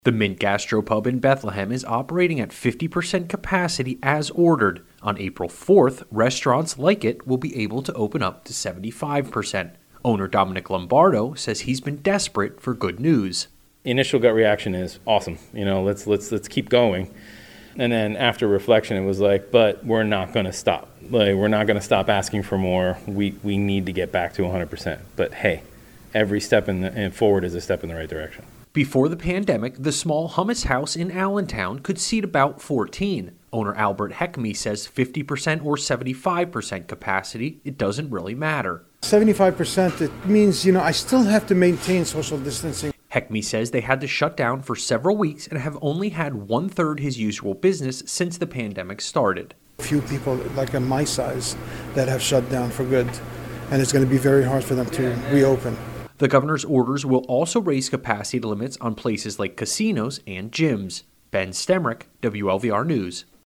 The Mint Gastropub in Bethlehem is operating at 50% capacity as ordered. On April 4th, restaurants like it will be able to open up to 75%. Owner Dominic Lombardo says he's been desperate for good news. Initial gut reaction is awesome. Let's keep going. And then after reflection, it was like, but we're not going to stop. We're not going to stop asking for more. We need to get back to 100%. But hey, every step forward is a step in the right direction. Before the pandemic, the small hummus house in Allentown could seat about 14. Owner Albert Heckme says 50% or 75% capacity, it doesn't really matter. 75%, it means, I still have to maintain social distancing. Heckme says they had to shut down for several weeks and have only had 1/3 his usual business since the pandemic started. A few people like my size that have shut down for good, and it's going to be very hard for them to reopen. The governor's orders will also raise capacity limits on places like casinos and gyms. Ben Stemrick, WLVR News.